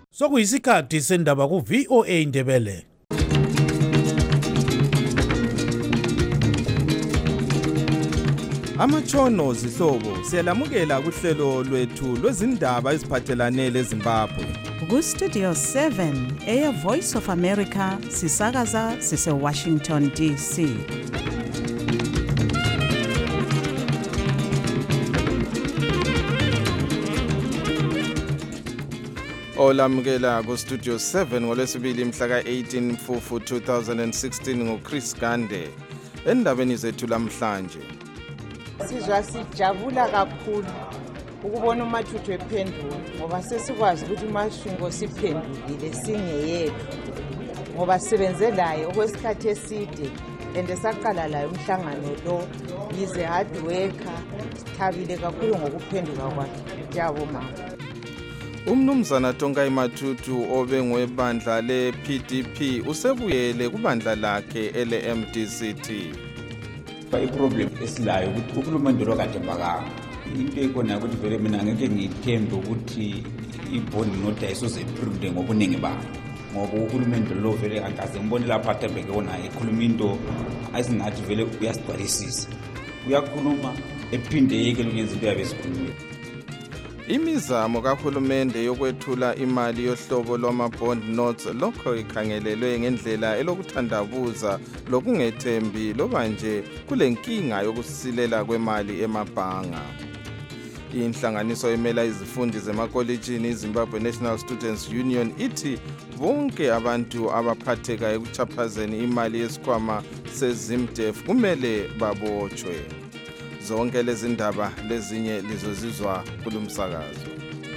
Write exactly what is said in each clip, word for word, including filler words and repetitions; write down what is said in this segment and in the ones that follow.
Sokuyisikhathi sendaba ku V O A Indebele. Amatshono zihlobo siyalamukela kuhlelo lwethu lwezindaba eziphathelane leZimbabwe. Ku Studio seven, Air Voice of America, sisakaza sise Washington D C. Olamukela ku Studio seven ngolwesibili mhla ka eighteen Mfufu two thousand sixteen ngoChris Gande. Endabeni zethu lamhlanje. Sizwa sijabula kakhulu ukubona uMathuthu ephenduka ngoba sesikwazi ukuthi uMashingo siphendukile singeyethu ngoba sisebenze laye okwesikhathi eside ende saqala laye umhlangano lo yize hard worker sithabile kakhulu ngokuphenduka kwakhe. Jabo mama. Umnumzana Tongai Mathuthu obengwebandla le P D P usebuyele kubandla lakhe ele M D C T. I-problem esilayo ukuthi ukhulumende lo kade mbaka into ekona ukuthi vele mina ngeke ngithembe ukuthi ibond note ayisoze iphinde ngobuningi bayo ngoba ukhulumende lo vele angaze ngibone lapha Thembeke ona ikhuluma into ayisingathi vele uyasigcwalisisa uyakhuluma ephinde yeke lokwenza into yabe sikhulumile. Imizamo kahulumende yokwethula imali yohlobo lwama-bond notes lokho ikhangelelwe ngendlela elokuthandabuza lokungethembi loba nje kule nkinga yokusilela kwemali emabhanga. Inhlanganiso emela izifundi zemakolejini iZimbabwe National Students Union ithi bonke abantu abaphatheka ekuchaphazeni imali yesikhwama seZimDef kumele babotshwe. Zonke lezi ndaba lezinye lizozizwa kulumsakazo.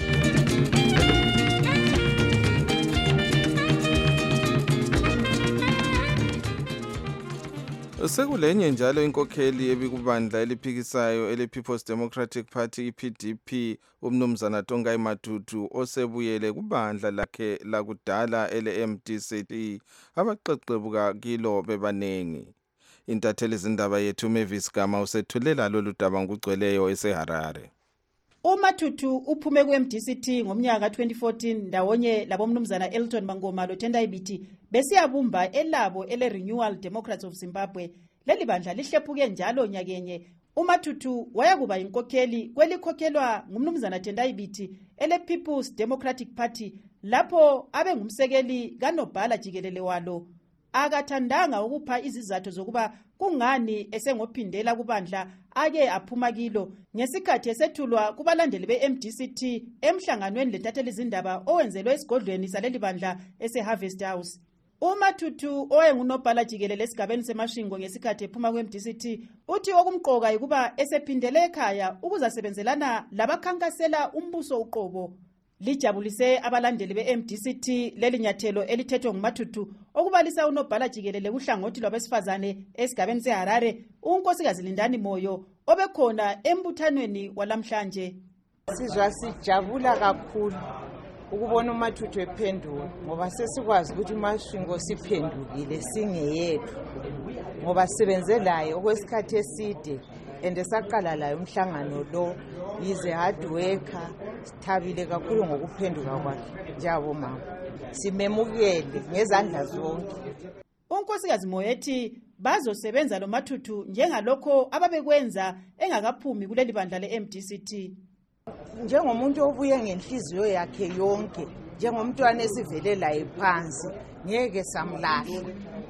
Sekulenye njalo inkokheli ebikubandla eliphikisayo ele People's Democratic Party P D P umnumzana Tongai Mathuthu osebuyele kubandla lakhe lakudala ele M D C T abaqeqebuka kilo bebanengi. Intatheli zindaba yethu Mavis Gama usethulela lolu daba ngugcweleyo eseHarare. uMathuthu uphume ku M D C T ngomnyaka twenty fourteen ndawonye labomnumzana Elton Mangoma loTendai Biti besiyabumba elabo ele Renewal Democrats of Zimbabwe. Leli bandla lihlephuke njalo nyakenye. uMathuthu wayakuba inkokheli kwelikhokhelwa ngumnumzana Tendai Biti ele People's Democratic Party lapho abe ngumsekeli kaNobhala Jikelele walo. Akathandanga ukupha izizathu zokuba kungani esengophindela kubandla ake aphuma kilo ngesikhathi esethulwa kubalandeli be-M D C T emhlanganweni lentatheli izindaba owenzelwe esigodlweni saleli bandla ese-Harvest House. uMathuthu oyengunobhala jikelele esigabeni seMashingo ngesikhathi ephuma ku-M D C T uthi okumqoka ukuba esephindele ekhaya ukuzasebenzelana labakhankasela umbuso uqobo. Lijabulise abalandeli be-M D C T leli nyathelo elithethwe nguMathuthu okubalisa unobhala jikelele kuhlangothi lwabesifazane esigabeni seHarare unkosikazi Lindani Moyo obekhona embuthanweni walamhlanje. Sizwa sijabula kakhulu ukubona uMathuthu ephenduka ngoba sesikwazi ukuthi uMashingo siphendukile singeyethu ngoba sisebenze laye okwesikhathi eside ende saqala laye umhlangano lo yize hard worker sithabile kakhulu ngokuphenduka kwakhe. Jabo mama. Simemukele ngezandla zonke. Unkosikazi Moyethi bazosebenza lo Mathuthu njengalokho ababekwenza engakaphumi kuleli bandla le-M D C T. Njengomuntu obuye ngenhliziyo yakhe yonke, njengomntwana esivele laye phansi, ngeke samlahla.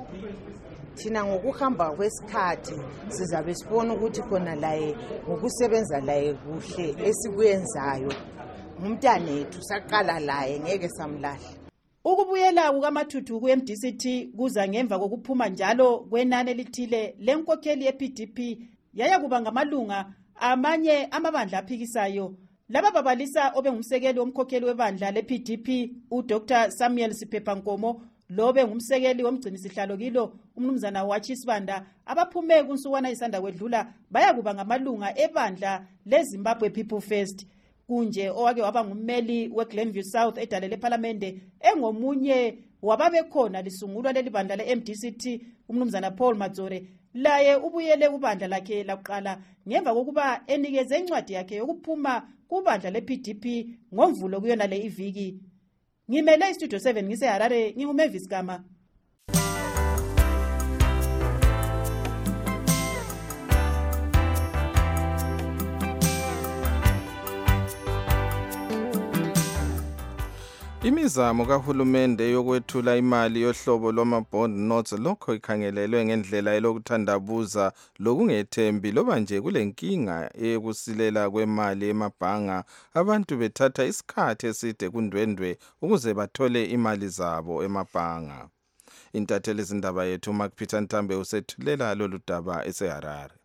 Thina ngokuhamba kwesikhathi sizabe sibona ukuthi khona laye ngokusebenza laye kuhle esikwenzayo umntanethu saqala laye ngeke samlahla. Ukubuyela kukaMathuthu ku-M D C T kuza ngemva kokuphuma njalo kwenani elithile lenkokheli ye-P D P yaya kuba ngamalunga amanye amabandla aphikisayo. Laba babalisa obengumsekeli womkhokheli webandla le-P D P uDr Samuel Siphephankomo lobe ngumsekeli womgcinisihlalo kilo umnumzana waChisibanda abaphume kunsuwana isanda kwedlula baya kuba ngamalunga ebandla leZimbabwe People First. Kunje owake waba ngummeli weGlenview South edale leParlamente engomunye wababekhona lisungulwa leli bandla le-M D C T umnumzana Paul Madzore laye ubuyele kubandla lakhe lakuqala ngemva kokuba enikeze incwadi yakhe yokuphuma kubandla le-P D P ngomvulo kuyona le iviki. ngimele istudio seven ngiseharare ngingumavis Gama. Imizamo kahulumende yokwethula imali yohlobo lwama-bond notes lokho ikhangelelwe ngendlela elokuthandabuza lokungethembi loba nje kulenkinga yokusilela kwemali emabhanga abantu bethatha isikhathi eside kundwendwe ukuze bathole imali zabo emabhanga. Intatheli izindaba yethu Mark Peter Ntambe usethulela lolu daba eseHarare.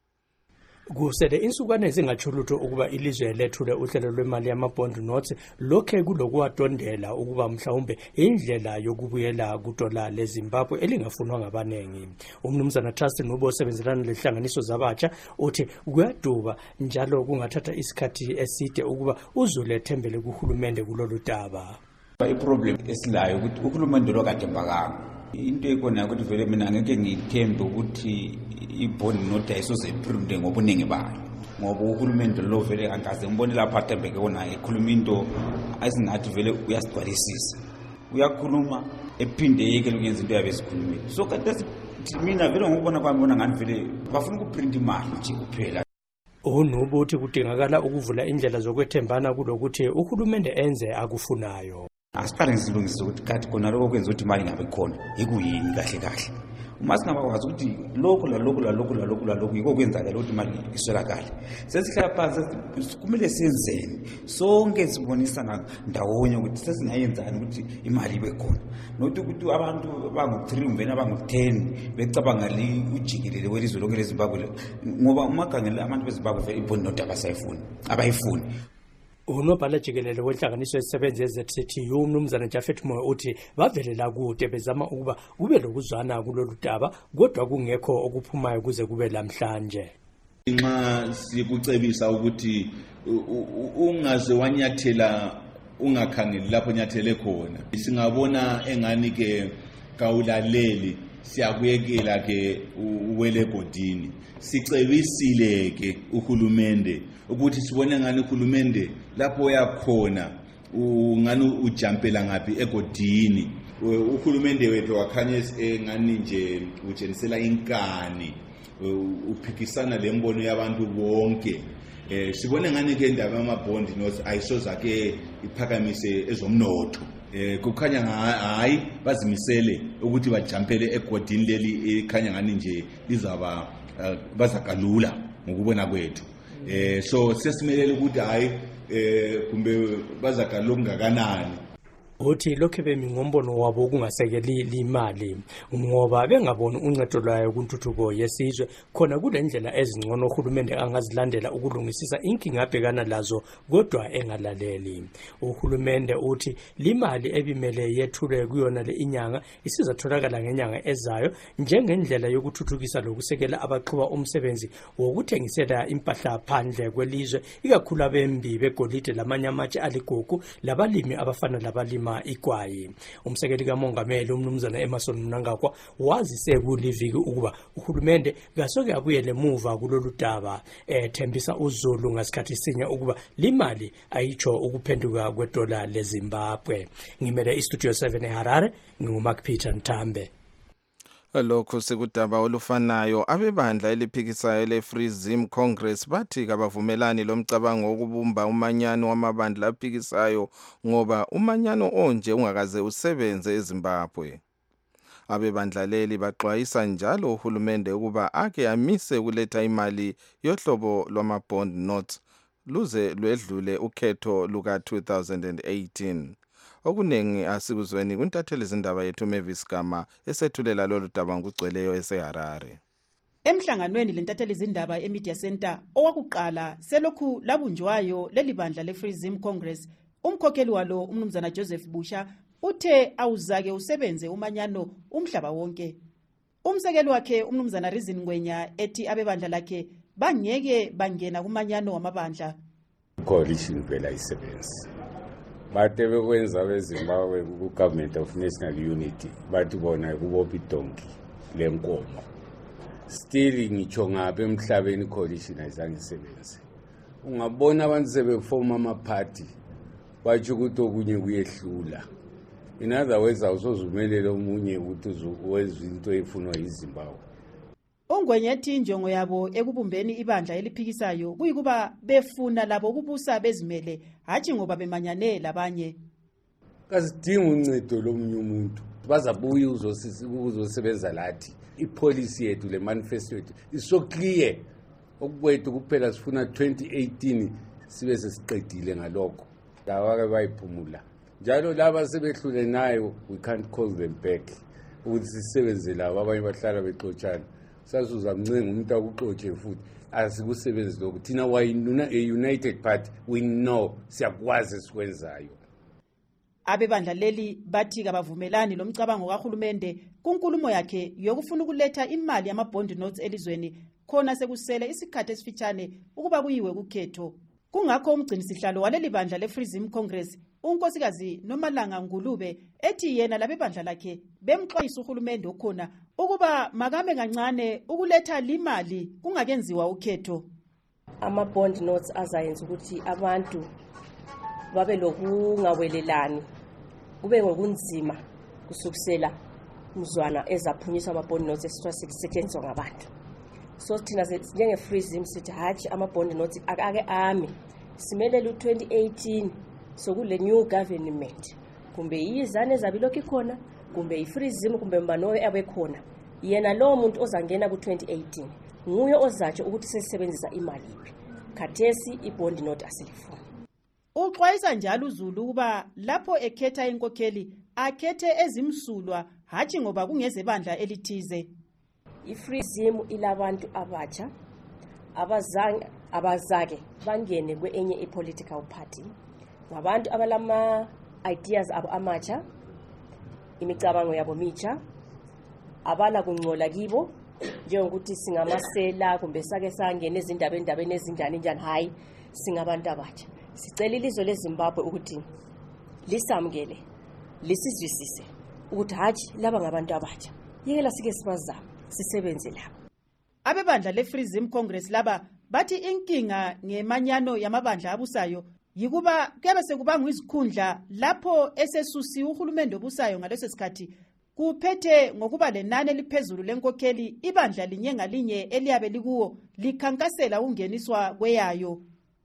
Kusele insukwane ezingachulutho ukuba ilizwe lethule uhlelo lwemali yama-bond notes lokhe kulokuwadondela ukuba mhlawumbe indlela yokubuyela kudola leZimbabwe elingafunwa ngabanengi. Umnumzana Trust Nubo osebenzelana lehlanganiso zabatsha uthi kuyaduba njalo kungathatha isikhathi eside ukuba uzulethembele kuhulumende kulolu daba. I-problem esilayo ukuthi uhulumende lo kade mbakanga. Into ekona ukuthi vele mina ngeke ngithembe ukuthi i-bond note ayisoze iphinde ngobuningi bayo ngoba uhulumende lo vele angaze ngibone lapha athembeke kona ekhuluma into ayisingathi vele uyasigcwalisisa uyakhuluma ephinde yeke lokwenza into yabe sikhulumile so kade mina vele ngokubona kwami bona ngani vele bafuna ukuprint imali nje kuphela. Unubo uthi kudingakala ukuvula indlela zokwethembana kulokuthi uhulumende enze akufunayo. Asiqale ngisilungise ukuthi kathi khona lokho kwenza ukuthi imali ngabe khona ikuyini kahle kahle. Uma singabakwazi ukuthi lokho la lokho la lokho la lokho la lokho yiko kwenzakala ukuthi imali iswelakala. Sesihlala phansi kumele senzeni sonke sibonisana ndawonye ukuthi sesingayenzani ukuthi imali ibe khona. Nokuthi ukuthi abantu abangu-three mvena abangu-ten becabanga li ujikelele welizwe lonke leZimbabwe ngoba uma khangela abantu beZimbabwe vele i-bond note abasayifuni abayifuni. Unobhala jikelele wenhlanganiso esebenza eZ C T U umnumzana Jafet Moyo uthi bavelela kude bezama ukuba kube lokuzwana kulolu daba kodwa kungekho okuphumayo kuze kube lamhlanje. Nxa sikucebisa ukuthi ungaze wanyathela ungakhangeli lapho nyathele khona singabona engani ke kawulaleli siyakuyekela ke uwele godini sicebisile ke uhulumende ukuthi sibone ngani uhulumende lapho uyakhona ungani ujampela ngapi egodini uhulumende wethu wakhanye engani nje utshenisela inkani uphikisana lembono yabantu bonke eh sibone ngani ke indaba yama-bond notes ayisoza ke iphakamise ezomnotho eh kukhanya hayi bazimisele ukuthi bajampele egodini leli ekhanya ngani nje lizaba bazakalula ngokubona kwethu eh so sesimelele ukuthi hayi eh kumbe bazakalula kungakanani. Uthi lokho bemingombono wabo ukungasekeli imali ngoba bengaboni uncedo lwayo kuntuthuko yesizwe khona kule ndlela ezingcono uhulumende angazilandela ukulungisisa inkinga abhekana lazo kodwa engalaleli. Uhulumende uthi limali ebimele yethulwe kuyona le inyanga isizatholakala ngenyanga ezayo njengendlela yokuthuthukisa lokusekela abaqhuba umsebenzi wokuthengisela impahla phandle kwelizwe ikakhulu abembi begolide lamanyamatshe aligugu labalimi abafana labalimi ikwayi. Umsekeli kamongameli umnumzana Emerson Mnangagwa wazise kuliviki ukuba uhulumende ngasoke abuyele emuva kulolu daba ethembisa uZulu ngasikhathi sinye ukuba limali ayicho ukuphenduka kwedola leZimbabwe. Ngimele istudio seven eHarare nginguMark Peter Ntambe. Lokho sekudaba olufanayo abebandla eliphikisayo le-Free Zim Congress bathi kabavumelani lomcabango wokubumba umanyano wamabandla aphikisayo ngoba umanyano onje ungakaze usebenze eZimbabwe. Abebandla leli baxwayisa njalo uhulumende ukuba ake amise kuletha imali yohlobo lwama-bond notes luze lwedlule ukhetho luka two thousand eighteen. Okunengi asikuzweni kuntatheli izindaba yethu Mavis Gama esethulela lolu daba ngugcweleyo eseHarare. Emhlanganweni lentatheli izindaba eMedia Center owakuqala selokhu labunjwayo leli bandla le-Free Zim Congress umkhokheli walo umnumzana Joseph Busha uthe awuzake usebenze umanyano umhlaba wonke. Umsekeli wakhe umnumzana Rizin Ngwenya ethi abebandla lakhe bangeke bangena kumanyano wamabandla. Coalition phela isebenza. Bathe bekwenza beZimbabwe ku Government of National Unity bathi bona kubopha idonki lenkomo. Still ngitsho ngabe emhlabeni coalition ayizange isebenze. Ungabona abantu sebeforma ama party bathi ukuthi okunye kuyehlula. In other words, awusozumelele omunye ukuthi wenze into efunwa yiZimbabwe. Ongwenyethi injongo yabo ekubumbeni ibandla eliphikisayo kuyikuba befuna labo ukubusa bezimele hatshi ngoba bemanyane labanye. Kasidinga uncedo lomunye umuntu. Bazabuya uzosebenza lathi. I-policy yethu le manifesto yethu is so clear. Okuwethu kuphela sifuna twenty eighteen sibe sesiqedile ngalokho. Lawake bayiphumula. Njalo laba sebehlule nayo we can't call them back. Ukuthi sisebenze labo abanye bahlala bexoxana. Sasuza mncenga umuntu akuxoxe futhi asikusebenzi lokho. Thina wayinuna a united party we know siyakwazi sikwenzayo. Abebandla leli bathi kabavumelani lomcabango kaHulumende kunkulumo yakhe yokufuna ukuletha imali yamabond notes elizweni khona sekusele isikhathi esifitshane ukuba kuyiwe kukhetho. Kungakho umgcini sihlalo waleli bandla leFreedom Congress unkosikazi Nomalanga Ngulube ethi yena labebandla lakhe bemxwayisa uHulumende okhona ukuba makame kancane ukuletha limali kungakenziwa ukhetho. Ama bond notes azayenza ukuthi abantu babe lokungawelelani kube ngokunzima kusukusela umzwana ezaphunyiswa ama bond notes esithiwa sisetshenziswa ngabantu. So thina njenge Freedom sithi hatshi ama bond notes ake ame simelele u twenty eighteen sokule new government kumbe izane zabilokho ikhona kumbe iFreedom kumbe mbanowe abekhona yena lo muntu ozangena ku twenty eighteen nguye ozatsho ukuthi sesebenzisa imali iphi khathesi ibond note asilifuni. Uxwayisa njalo uZulu kuba lapho ekhetha inkokheli akhethe ezimsulwa hatshi ngoba kungezebandla elithize. iFreedom ilabantu abatsha abazange abazake bangene kwenye ipolitical party ngabantu abalama ideas abo amatsha imicabango yabo mitsha abala kungcola kibo njengokuthi singamasela kumbe sake sangene ezindaba endabeni ezinjani njani hayi singabantu abatsha. Sicela ilizwe leZimbabwe ukuthi lisamukele lisizwisise ukuthi haji laba ngabantu abatsha yekela sike sibazama sisebenze labo. Abebandla leFreedom Congress laba bathi inkinga ngemanyano yamabandla abusayo yikuba kebe sekubanga izikhundla lapho esesusi uHulumende obusayo ngaleso sikhathi kuphethe ngokuba lenani eliphezulu lenkokheli ibandla linye ngalinye eliyabe likuwo likhankasela ungeniswa kweyayo.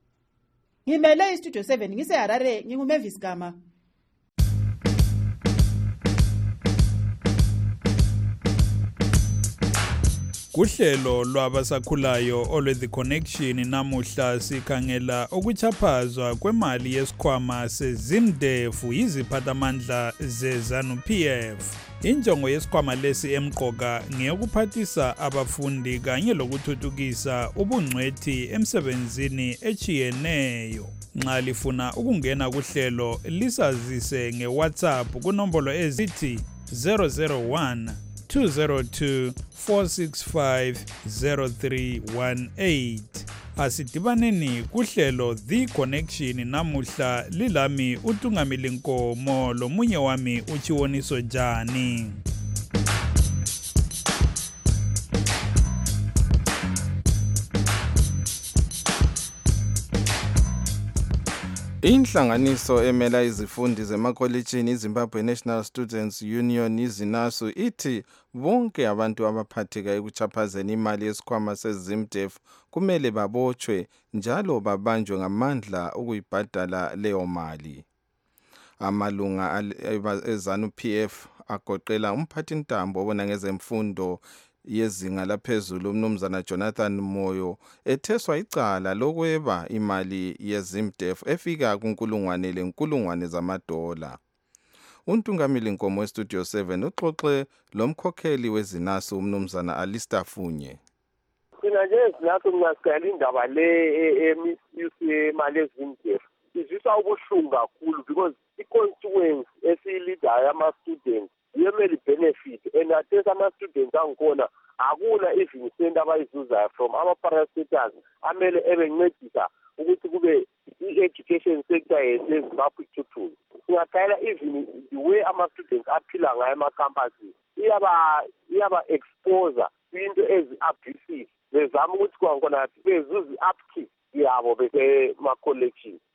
Ngimele iStudio seven ngise Harare nginguMavis Gama. Kuhlelo lwabasakhulayo olwe The Connection namuhla sikhangela ukuchaphazwa kwemali yesikhwama seZimDef yiziphathamandla zeZanu-P F. Injongo yesikhwama lesi emqoka ngeyokuphathisa abafundi kanye lokuthuthukisa ubungcwethi emsebenzini echiyeneyo. Nxa lifuna ukungena kuhlelo lisazise ngeWhatsApp kunombolo ezithi zero zero one two zero two four six five zero three one eight. Asidibaneni kuhlelo The Connection namuhla lilami uTungamili Nkomo lomunye wami uChiwoniso Jani. Inhlanganiso emela izifundi zemakolitshini iZimbabwe National Students Union izinasu ithi bonke abantu abaphatheka ekuchaphazeni imali yesikhwama seZimDef kumele babotshwe njalo babanjwe ngamandla ukuyibhadala leyo mali. Amalunga eZanu-P F agoqela umphathintambo obona ngezemfundo yezinga laphezulu uMnumzana Jonathan Moyo etheswa icala lokweba imali yeZimDef efika kunkulungwane lenkulungwane zamadola. UNtungamili Nkomo weStudio seven uxoxe lomkhokheli wezinasu uMnumzana Alistair Funye. Thina nje sinakho ngingasicela indaba le emisuse yemali yeZimDef izisa ubuhlungu kakhulu because i-constituency esiyilidayo ama-students yemeli benefit and atesa ama-students angkhona akuna even cent abayizuzayo from ama-parastatals amele ebencedisa ukuthi kube i-education sector yeZimbabwe ithuthuke. Singaqala even the way ama-students aphila ngayo ema-campuses iyaba iyaba-exposer into ezi-abusive bezama ukuthi kwakhona bezuze i-upkeep yabo bese-ma-collection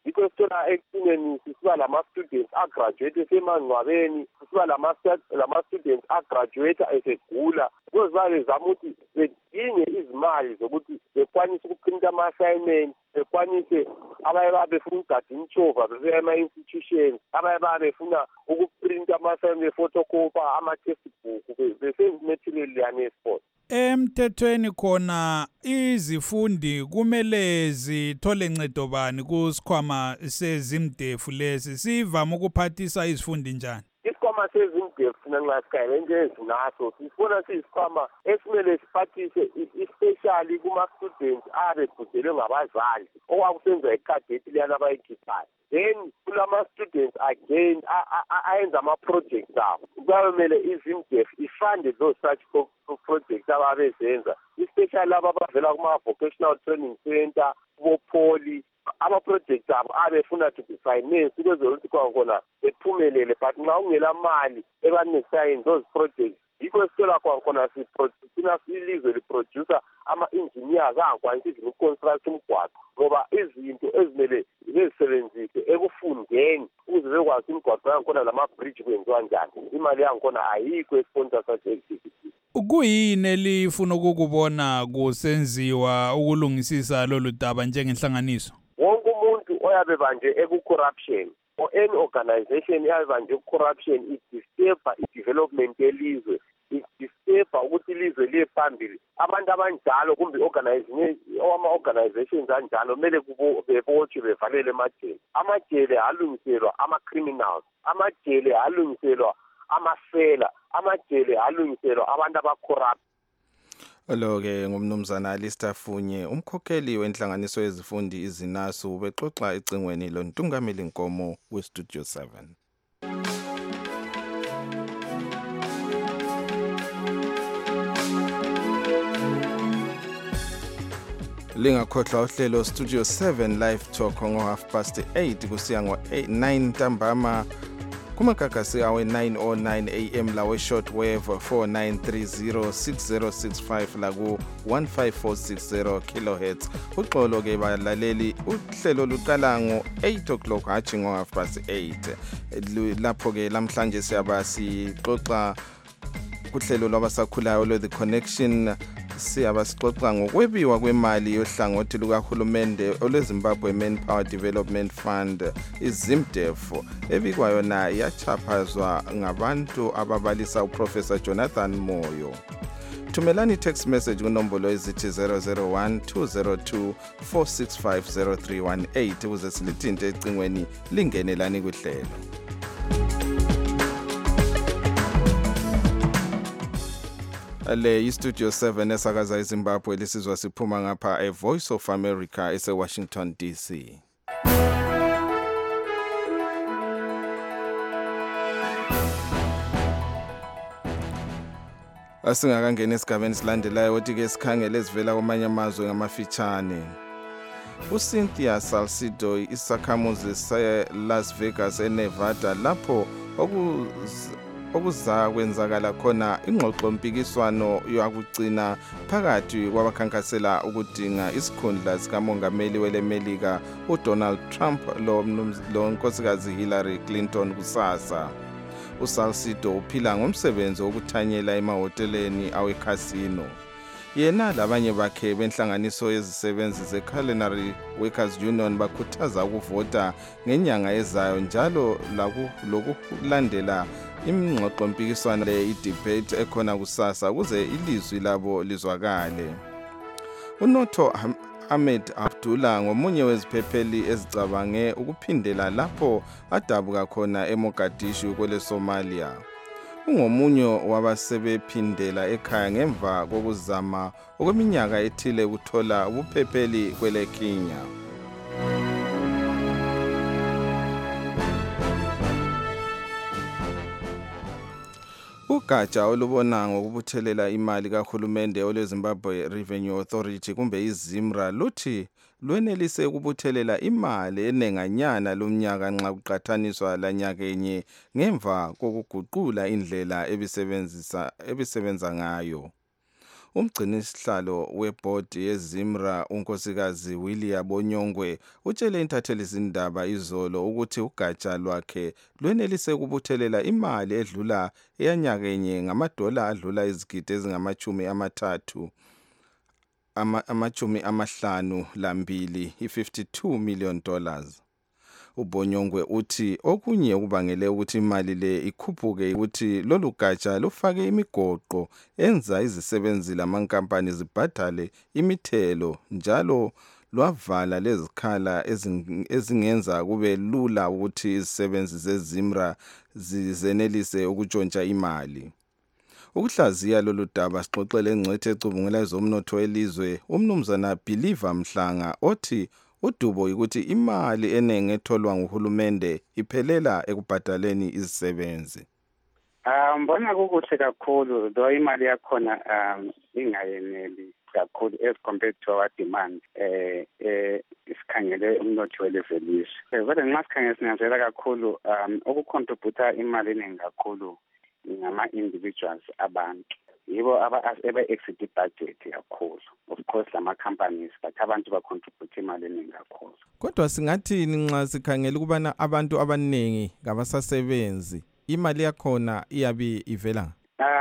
yikho sithola ekugcineni sisiba lama-students agraduate esemangcwabeni, sisiba lama-students agraduate esegula, because bayezama ukuthi bedinge izimali zokuthi bekwanise ukuprinta ama-assignment, bekwanise abaye baba befuna ukugada imtshova bebeya ema-institutions, abaye baba befuna ukuprinta ama-assignment befotocopa ama-textbook besenza material yani esport. Emthethweni khona izifundi kumele zithole ncedo bani kusikhwama sezimdefu lesi, sivama ukuphathisa izifundi njani? Isikhwama sezimdefu thina nxasikayele nje ezinaso sifuna siyisikhwama esimele siphathise especially kuma-students abebhujelwe ngabazali okwakusenza ikadethi leyana abayikhiphayo. Then kulama-students again ayenza ama-projects abo, kuyamele izimdefu ifande those such projects ababezenza, especially laba abavela kuma-vocational training center, kubo-poly, ama-projects abo abefuna to be financed ukuze ukuthi kwakhona bephumelele, but nxa ungela mali ebanesayenzi those projects yikho esithola kwakhona sina ilizwe liproducer ama-engineers angakwanisi even ukuconstruct umgwaqo, ngoba izinto ezimele bezisebenzise ekufundeni ukuze bekwazi imigwaqo yankhona lama-bridge kwenziwa njani, imali yankhona ayikho esponsor such activity. Kuyini elifuna ukukubona kusenziwa ukulungisisa lolu daba njengenhlanganiso? Wonke umuntu oyabe banje eku-corruption or any organization eyabe banje eku-corruption idisturba i-development yelizwe, idisturba ukuthi ilizwe liye phambili. Abantu abanjalo kumbe ama-organizations anjalo kumele bebotshwe bevalele emajele. Amajele alungiselwa ama-criminals, amajele alungiselwa amasela, amajele alungiselwa abantu abacorrupt. Lo-ke ngumnumzana Alistair Funye, umkhokheli wenhlanganiso yezifundi izinasu, bexoxa ecingweni loNtungameli Nkomo weStudio seven. Lingakhohlwa uhlelo Studio seven Live Talk ngo half past eight kusiya ngo nine ntambama kumagagasi awe nine oh nine a m lawe shortwave four nine three zero six zero six five laku one five four six zero kilohertz. Uxolo ke balaleli, uhlelo luqala ngo eight o'clock hathi ngo half past eight. Lapho ke lamhlanje siyaba sixoxa kuhlelo lwabasakhulayo lo The Connection, siyaba sixoxa ngokwebiwa kwemali yohlangothi lukahulumende olweZimbabwe Manpower Development Fund izimdef, ebikwayo na yachaphazwa ngabantu ababalisa uProfessor Jonathan Moyo. Thumelani text message kunombolo ezithi zero zero one two zero two four six five zero three one eight ukuze silithinte ecingweni lingenelani kuhlelo. Le iStudio seven esakaza eZimbabwe lisizwa siphuma ngapha e Voice of America ese Washington D C. Asingakangena esigabeni silandelayo othi ke sikhangele ezivela kwamanye amazwe ngamafitshane. uCynthia Salcido, isakhamuzi se-Las Vegas eNevada, lapho okuz okuza kwenzakala khona ingxoxo mpikiswano yakugcina phakathi kwabakhankasela ukudinga isikhundla sikamongameli welemelika uDonald Trump lo nkosikazi Hillary Clinton kusasa. uSalcido uphila ngomsebenzi wokuthanyela emahoteleni awekhasino. Yena labanye bakhe benhlanganiso yezisebenzi zeCulinary Workers Union bakhuthaza ukuvota ngenyanga ezayo njalo lokulandela imingxoxo mpikiswano le i-debate ekhona kusasa ukuze ilizwi labo lizwakale. uNotho Ahmed Abdullah ngomunye weziphepheli ezicabange ukuphindela lapho adabuka khona eMogadishu kwele Somalia. Ungomunye wabasebephindela ekhaya ngemva kokuzama okweminyaka ethile ukuthola ubuphepheli kwele Kenya. Ugatsha olubona ngokubuthelela imali kahulumende olweZimbabwe Revenue Authority kumbe iZimra luthi lwenelise ukubuthelela imali enenganyana lomnyaka nxa kuqathaniswa lanyakenye ngemva kokuguqula indlela ebisebenzisa ebisebenza ngayo. Umgcinisihlalo webhodi yeZimra unkosikazi Willia Bonyongwe utshele intatheli zindaba izolo ukuthi ugatsha lwakhe lwenelise ukubuthelela imali edlula eyanyakenye ngamadola adlula izigidi ezingamachumi amathathu ama amachumi amahlanu lambili i-fifty-two million dollars. Ubonyongwe uthi okunye okubangele ukuthi imali le ikhuphuke ukuthi lolu gatsha lufake imigoqo enza izisebenzi lamankampani zibhadale imithelo njalo lwavala lezikhala ezingenza kube lula ukuthi izisebenzi zeZimra zizenelise ukutshontsha imali. Ukuhlaziya lolu daba sixoxele engcwethe ecubungula ezomnotho elizwe umnumzana Believer Mhlanga othi udubo ukuthi imali enenge etholwa nguhulumende iphelela ekubhadaleni izisebenzi. Um bona kukuhle kakhulu do imali yakhona um ingayeneli kakhulu as compared to our demand eh eh isikhangele umnotho welizwe. Kodwa nxa sikhangele sinanzela kakhulu um ukucontribute imali eningi kakhulu ngama individuals abantu. Yibo aba-exit budget kakhulu. Of course lama companies but abantu ba-contribute imali eningi kakhulu. Kodwa singathini nxa sikhangela ukubana abantu abaningi ngabasasebenzi imali yakhona iyabe ivela?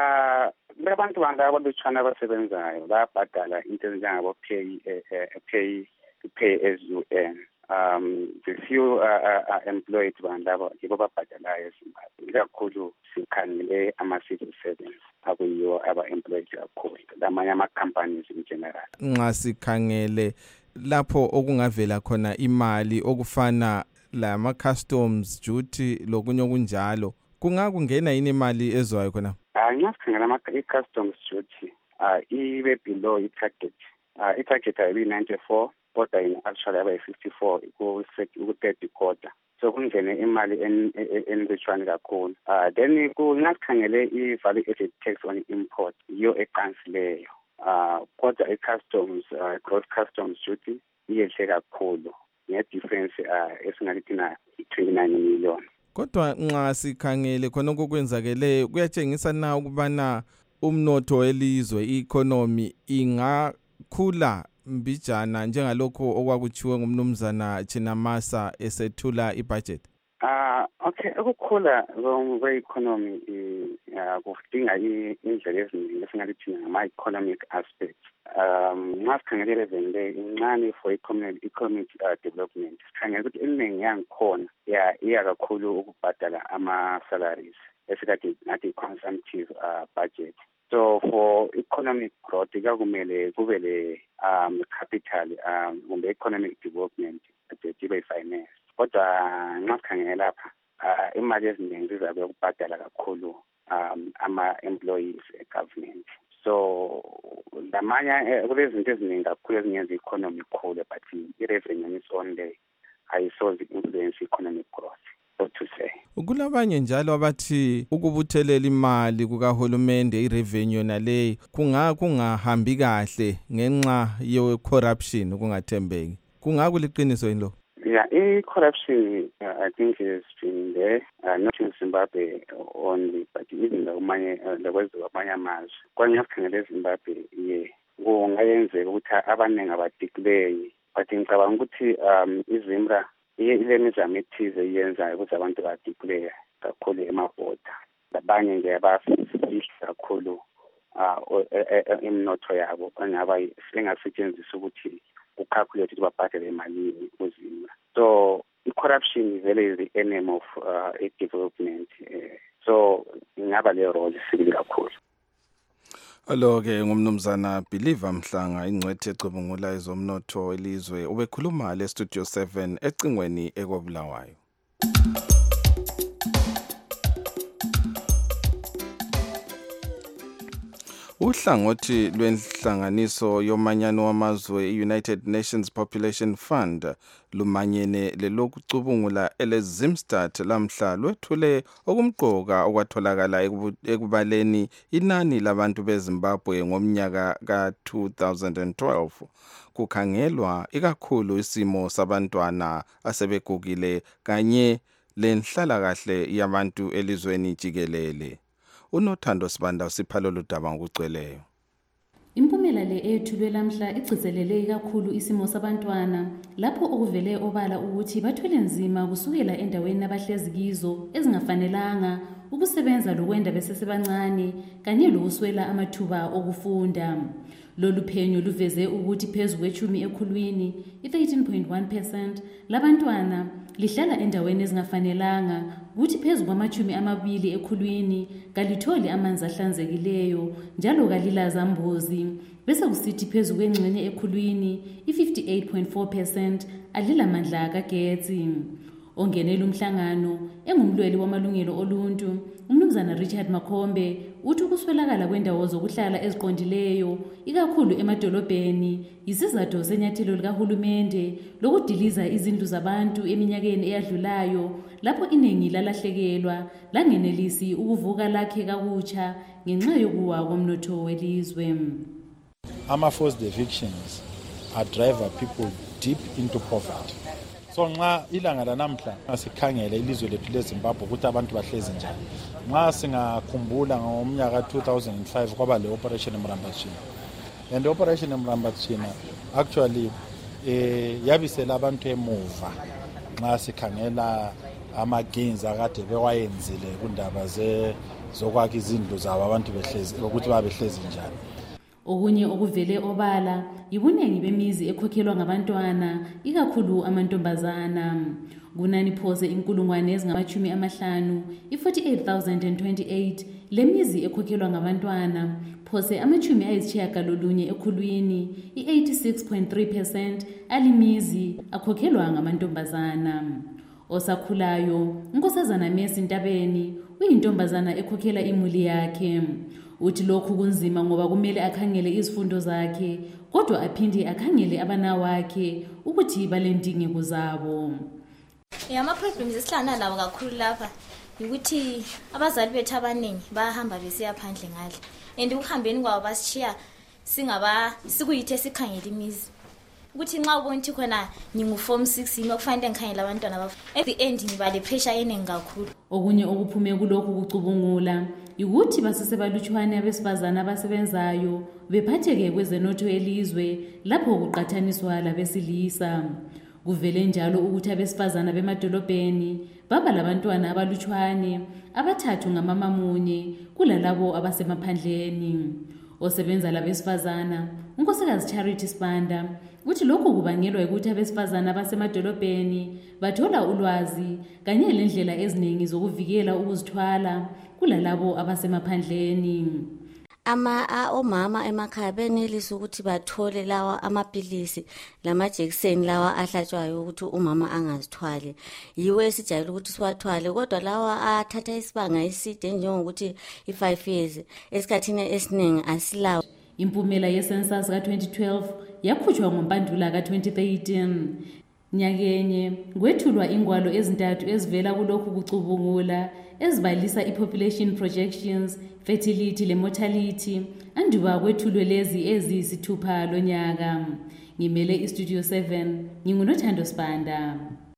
Ah labantu bangaba abalutshwana abasebenzayo bayabhadala into ezinjengabo pay pay pay as you earn. Um, the few uh, uh, employed bandaba yibo babhadalayo eZimbabwe kakhulu sikhangele ama-civil servants akuyiwo aba-employed kakhulu lamanye ama-companies in general. Nxa sikhangele lapho okungavela khona imali okufana lama-customs duty lokunye okunjalo kungakungena yini imali ezwayo khona? Ah nxa sikhangela ama-customs duty uh, ibe below i-target. Uh, i-target ayibi ninety-four kodwa in actually aba fifty-four ku-third quarter. So kungene imali enrichwane kakhulu. Uh, then kungakhangele i-value added tax on import iyo eqansileyo. Uh, kodwa i-customs, uh, gross customs duty iyehle kakhulu. Nge-difference uh, esingalithi na twenty-nine million. Kodwa nxa sikhangele khona okwenzakele kuyatshengisa na ukubana umnotho welizwe i-economy ingakhula mbijana njengalokho okwakuchiwe ngumnumzana Chinamasa esethula ibudget. Ah uh, okay ukukhula kwe-economy uh, kudinga indlela eziningi esingalithi ngama economic aspects. Um nxa sikhangele level incane for economic economic uh, development sikhangela ukuthi eningi yangikhona ya iya kakhulu ukubhadala ama salaries esikade nathi consumptive uh, budget. So for economic growth kumele kube le um capital um kumbe economic development adediwe finance. Kodwa nxa sikhangela lapha uh, imali eziningi zizabe ukubhadala kakhulu um ama employees e-government. So lamanye kulezinto eziningi kakhulu ezingenza i-economy ikhule but i-revenue is only ayisoze influence economic growth. To say. Kulabanye njalo abathi ukubuthelela imali kukahulumende i-revenue nale kunga kungahambi kahle ngenxa ye corruption kungathembeki. Kungakuliqiniso yini lo? Yeah, i-corruption uh, I think has been there uh, not in Zimbabwe only but even amanye lekwezwe amanye amazwe. Kwanye sikhangele eZimbabwe ye kungayenzeka ukuthi abaningi abadeclare but ngicabanga ukuthi um iZimra ile mizamo ethize iyenzayo ukuthi abantu badeclare kakhulu emabhoda. Labanye nje abafihla kakhulu imnotho yabo engaba engasetshenziswa ukuthi ucalculate ukuthi babhadele emalini kuZimra. So i-corruption vele is the enemy of uh, a development. Uh, so ingaba le role sibili kakhulu. Alo ke ngumnumzana Believer Mhlanga ingcwethe ecubungula ezomnotho elizwe ubekhuluma le Studio seven ecingweni ekobulawayo. Uhlangothi lwenhlanganiso yomanyano wamazwe United Nations Population Fund lumanyene lelokucubungula eleZimstat lamhla lwethule okumqoka okwatholakala ekubaleni inani labantu beZimbabwe ngomnyaka ka two thousand twelve. Kukhangelwa ikakhulu isimo sabantwana asebegugile kanye lenhlalakahle yabantu elizweni jikelele. Unothando Sibanda usiphala lodaba ngokugcweleyo. impumela le eyethulwe lamhla igcizelele kakhulu isimo sabantwana lapho okuvele obala ukuthi bathwele nzima kusukela endaweni abahlezi kizo ezingafanelanga ukusebenza lokwenda besesebancane kanye lokuswela amathuba okufunda. Lolu phenyo luveze ukuthi phezu kwechumi ekhulwini i-thirteen point one percent labantwana lihlala endaweni ezingafanelanga, ukuthi phezu kwamachumi amabili ekhulwini kalitholi amanzi ahlanzekileyo njalo kalila zambuzi, bese kusithi phezu kwengxenye ekhulwini i-fifty-eight point four percent alila mandla kagetsi. Ongenela umhlangano engumlweli wamalungelo oluntu uMnumzana Richard Makhombe uthi ukuswelakala kwendawo zokuhlala eziqondileyo ikakhulu emadolobheni yisizathu senyathelo likahulumende lokudiliza izindlu zabantu eminyakeni eyadlulayo lapho iningi lalahlekelwa langenelisi ukuvuka lakhe kakutsha ngenxa yokuwa komnotho welizwe. Ama-forced evictions are driver people deep into poverty. So nxa ilanga lanamhla sikhangele ilizwe lethu leZimbabwe ukuthi abantu bahlezi njani. Nxa singakhumbula ngomnyaka two thousand five kwaba le operation eMrambazweni. And the operation eMrambazweni actually eh yabisela abantu emuva nxa sikhangela ama-gains akade bewayenzile kundaba ze zokwakha izindlu zabo abantu behlezi ukuthi babehlezi njani. Okunye okuvele obala yibunengi bemizi ekhokhelwa ngabantwana ikakhulu amantombazana. Kunani phose inkulungwane ezingamachumi amahlanu i-forty-eight thousand twenty-eight lemizi ekhokhelwa ngabantwana, phose amachumi ayisitshiyagalolunye ekhulwini i-eighty-six point three percent alimizi akhokhelwa ngamantombazana. Osakhulayo uNkosazana Mercy Ntabeni uyintombazana ekhokhela imuli yakhe. Uthi lokhu kunzima ngoba kumele akhangele izifundo zakhe kodwa aphinde akhangele abana wakhe ukuthi balendingeko zabo. Ama problems esihlangana lawo kakhulu lapha ukuthi abazali bethu abaningi bahamba besiya phandle ngale and ukuhambeni kwabo basishiya singaba sikuyithe sikhangela imizi ukuthi nxa ubona ukuthi khona ngingu form six yimi okufanele ngikhangela abantwana bafo at the end ngibale pressure eningi kakhulu. Okunye okuphume kulokhu kucubungula ukuthi basesebalutshwane abesifazana abasebenzayo bephatheke kwezenotho elizwe lapho kuqathaniswa labesilisa. Kuvele njalo ukuthi abesifazana bemadolobheni baba labantwana abalutshwane abathathu ngamamamunye kulalabo abasemaphandleni. Osebenza labesifazana uNkosikazi Charity Spanda uthi lokhu kubangelwa ukuthi abesifazana basemadolobheni bathola ulwazi kanye lendlela eziningi zokuvikela ukuzithwala kulalabo abasemaphandleni. ama omama emakhaya benelisa ukuthi bathole lawa amapilisi lamajekiseni lawa ahlatshwayo ukuthi umama angazithwali. Yiwe esijayele ukuthi siwathwale kodwa lawa athatha isibanga eside njengokuthi i-five years esikhathini esiningi asilawo. Impumela ye-census ka-twenty twelve yakhutshwa ngoMpandula ka-twenty thirteen. Nyakenye kwethulwa ingwalo ezintathu ezivela kulokhu kucubungula ezibalisa i-population projections, fertility le mortality, anduba kwethulwe lezi eziyisithupha lonyaka. Ngimele iStudio seven, ngingunothando Spanda.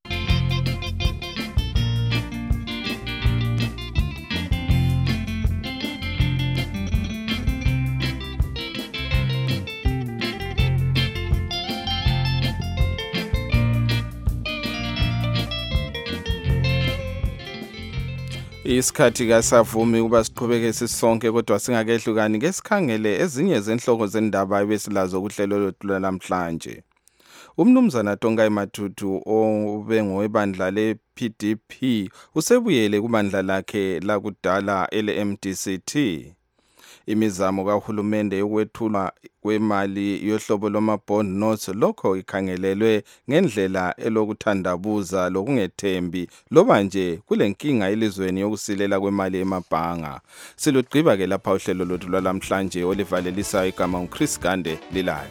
Isikhathi kasavumi kuba siqhubeke sisonke kodwa singakehlukani ngesikhangele ezinye zenhloko zendaba ebesilazo kuhlelo lwethu namhlanje. Umnumzana Tongai Matutu obengowebandla le-P D P usebuyele kubandla lakhe lakudala ele-M D C T. Imizamo kahulumende yokwethula kwemali yohlobo lwama-bond notes lokho ikhangelelwe ngendlela elokuthandabuza lokungethembi loba nje kulenkinga elizweni yokusilela kwemali emabhanga. Silugqiba ke lapha uhlelo lwethu lwalamhlanje olivalelisa igama uChris Gande lilayo.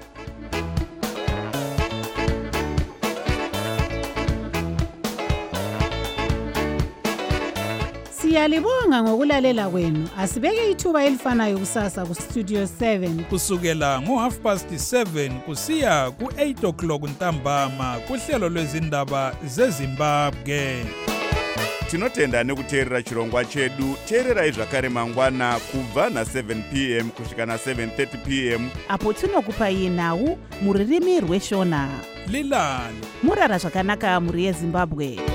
Siyalibonga ngokulalela kwenu. Asibeke ithuba elifanayo kusasa ku Studio seven kusukela ngo half past seven kusiya ku eight o'clock ntambama kuhlelo lwezindaba zeZimbabwe. tinotenda nekuteerera chirongwa chedu. teererai zvakare mangwana kubva na-seven p m kusvika na-seven thirty p m apo tinokupai nhau muririmi rweshona. lilani murara zvakanaka muri yezimbabwe.